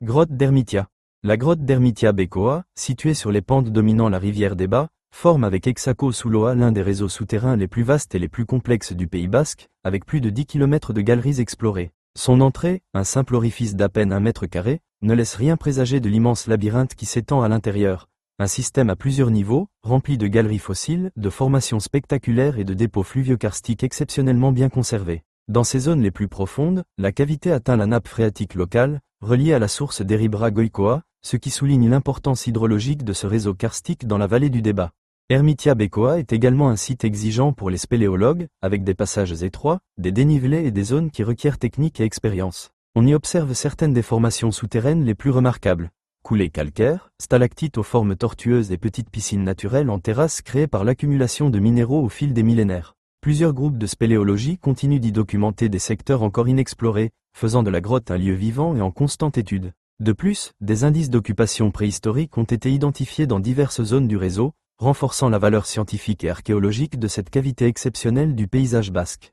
Grotte d'Ermitia. La grotte d'Ermitia Bekoa, située sur les pentes dominant la rivière Deba, forme avec Exaco-Zuloa l'un des réseaux souterrains les plus vastes et les plus complexes du Pays Basque, avec plus de 10 km de galeries explorées. Son entrée, un simple orifice d'à peine 1 mètre carré, ne laisse rien présager de l'immense labyrinthe qui s'étend à l'intérieur. Un système à plusieurs niveaux, rempli de galeries fossiles, de formations spectaculaires et de dépôts fluvio-karstiques exceptionnellement bien conservés. Dans ces zones les plus profondes, la cavité atteint la nappe phréatique locale, reliée à la source d'Eribra Goicoa, ce qui souligne l'importance hydrologique de ce réseau karstique dans la vallée du Deba. Ermitia Bekoa est également un site exigeant pour les spéléologues, avec des passages étroits, des dénivelés et des zones qui requièrent technique et expérience. On y observe certaines des formations souterraines les plus remarquables. Coulées calcaires, stalactites aux formes tortueuses et petites piscines naturelles en terrasse créées par l'accumulation de minéraux au fil des millénaires. Plusieurs groupes de spéléologie continuent d'y documenter des secteurs encore inexplorés, faisant de la grotte un lieu vivant et en constante étude. De plus, des indices d'occupation préhistorique ont été identifiés dans diverses zones du réseau, renforçant la valeur scientifique et archéologique de cette cavité exceptionnelle du paysage basque.